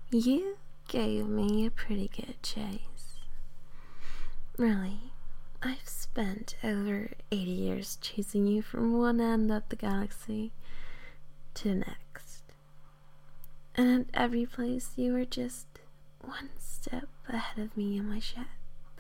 You gave me a pretty good chase. Really, I've spent over 80 years chasing you from one end of the galaxy to the next. And at every place you were just one step ahead of me in my ship.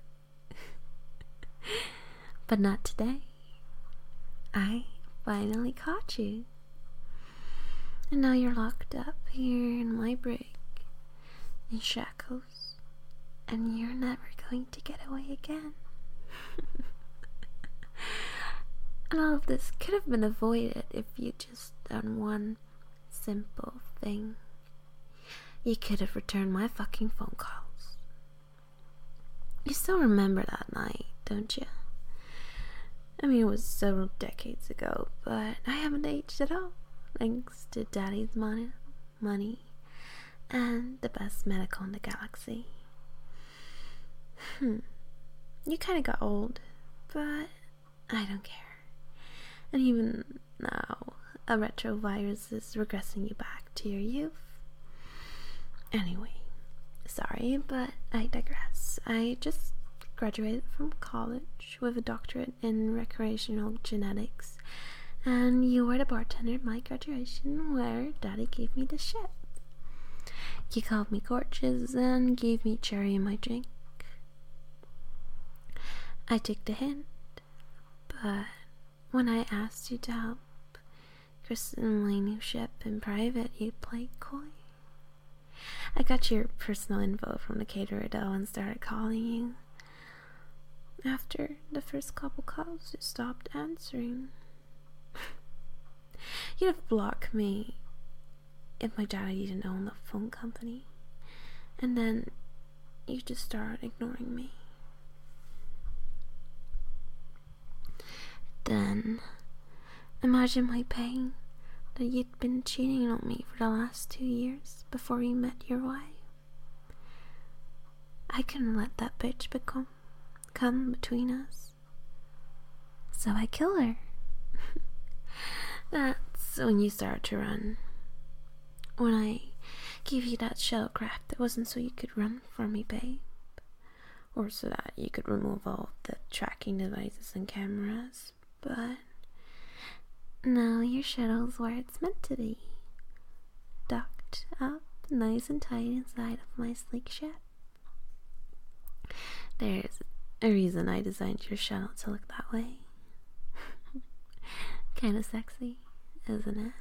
But not today. I finally caught you. And now you're locked up here in my brig, in shackles, and you're never going to get away again. And all of this could have been avoided if you just done one simple thing. You could have returned my fucking phone calls. You still remember that night, don't you? I mean, it was several decades ago, but I haven't aged at all, thanks to Daddy's money, and the best medical in the galaxy. You kinda got old, but I don't care. And even now, a retrovirus is regressing you back to your youth. Anyway, sorry, but I digress. I just graduated from college with a doctorate in recreational genetics, and you were the bartender at my graduation where Daddy gave me the ship. You called me gorgeous and gave me cherry in my drink. I took the hint, but when I asked you to help christen my new ship in private, you played coy. I got your personal info from the caterer though and started calling you. After the first couple calls, you stopped answering. You'd have blocked me if my daddy didn't own the phone company. And then you just started ignoring me. Then, imagine my pain that you'd been cheating on me for the last 2 years before you met your wife. I couldn't let that bitch come between us. So I kill her. That's when you started to run. When I gave you that shuttlecraft, it wasn't so you could run for me, babe. Or so that you could remove all the tracking devices and cameras. But now your shuttle's where it's meant to be. Docked up nice and tight inside of my sleek ship. There's a reason I designed your shuttle to look that way. Kinda sexy, isn't it?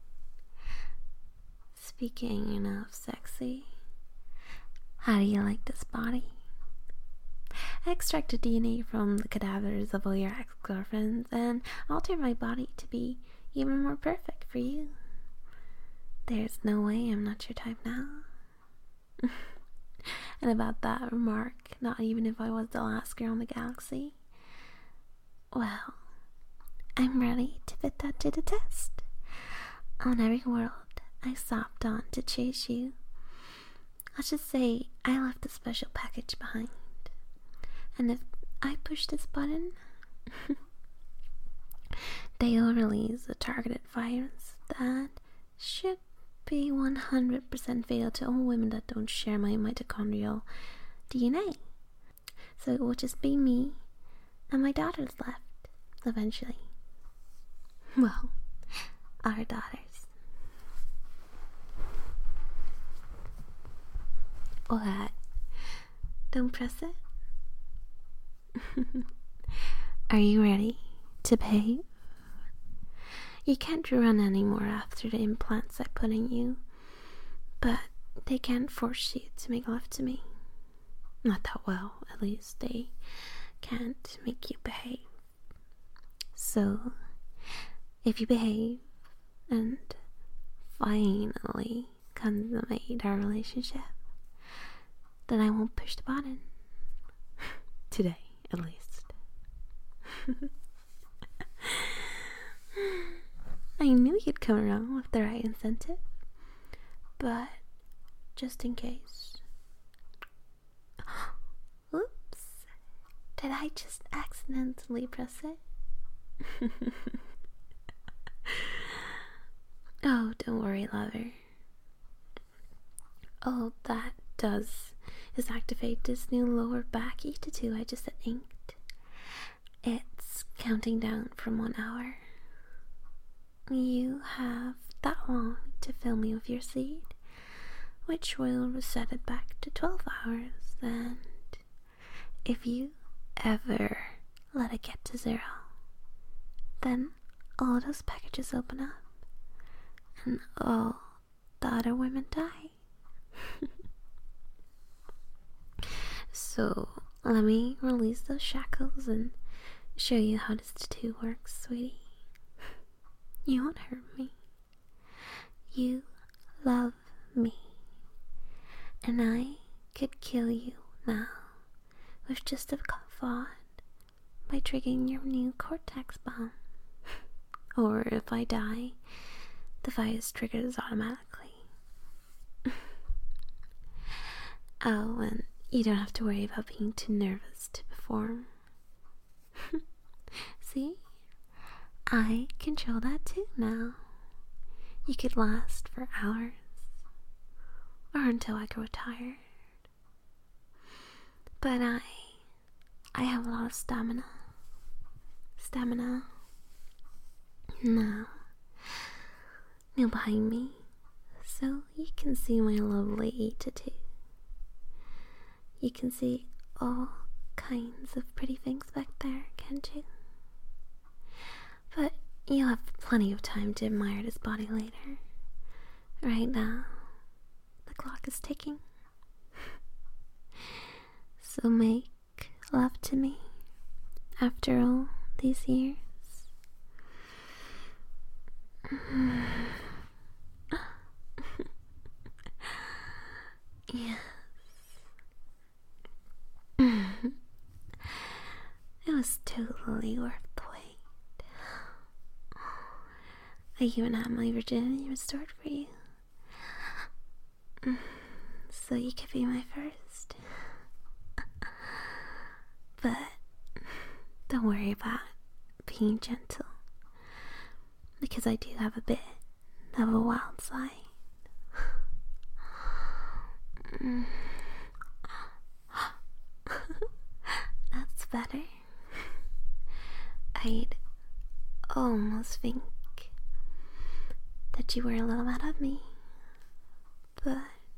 Speaking of sexy, how do you like this body? I extracted DNA from the cadavers of all your ex-girlfriends and altered my body to be even more perfect for you. There's no way I'm not your type now. And about that remark, not even if I was the last girl in the galaxy. Well, I'm ready to put that to the test. On every world I stopped on to chase you, let's just say I left a special package behind. And if I push this button, they will release a targeted virus that should be 100% fatal to all women that don't share my mitochondrial DNA. So it will just be me and my daughters left, eventually. Well, our daughters. What? Don't press it? Are you ready to behave? You can't run anymore after the implants I put in you, but they can't force you to make love to me. Not that well, at least they can't make you behave. So, if you behave and finally consummate our relationship, then I won't push the button. Today, at least. I knew you'd come around with the right incentive, but just in case. Oops, did I just accidentally press it? Oh, don't worry, lover. All that does is activate this new lower back E2 I just inked. It's counting down from 1 hour. You have that long to fill me with your seed, which will reset it back to 12 hours, and if you ever let it get to 0, then all those packages open up, and all the other women die. So let me release those shackles and show you how this tattoo works, sweetie. You won't hurt me. You love me. And I could kill you now with just a thought by triggering your new cortex bomb. Or if I die, the device triggers automatically. Oh, and you don't have to worry about being too nervous to perform. See? I control that too now. You could last for hours, or until I grow tired. But I have a lot of stamina. Now, kneel behind me so you can see my lovely tattoo. You can see all kinds of pretty things back there, can't you? But you'll have plenty of time to admire this body later. Right now, the clock is ticking. So make love to me after all these years. Yes. It was totally worth the wait. I even had my virginity restored for you. So you could be my first. But don't worry about being gentle, because I do have a bit of a wild side. That's better. I'd almost think that you were a little mad at me, but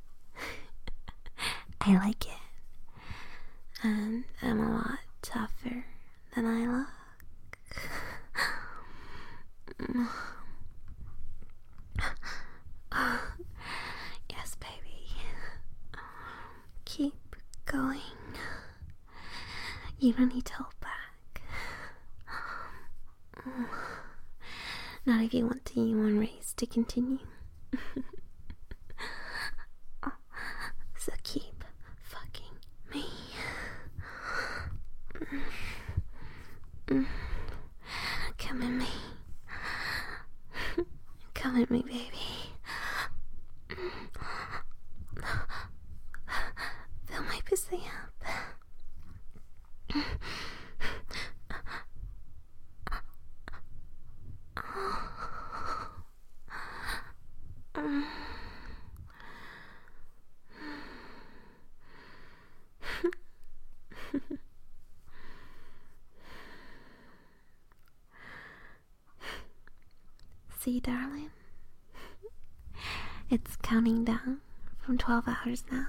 I like it, and I'm a lot tougher than I look. Yes, baby. Keep going. You don't need to hold back. Not if you want the human race to continue. So keep fucking me. Come at me. Come at me, baby. Fill my pussy up. See, darling? It's counting down from 12 hours now.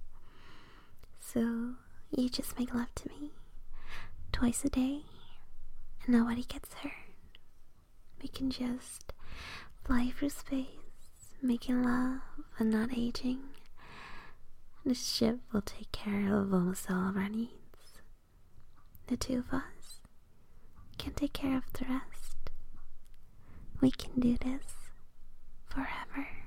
So you just make love to me twice a day and nobody gets hurt. We can just fly through space, making love and not aging. This ship will take care of almost all of our needs. The two of us can take care of the rest. We can do this forever.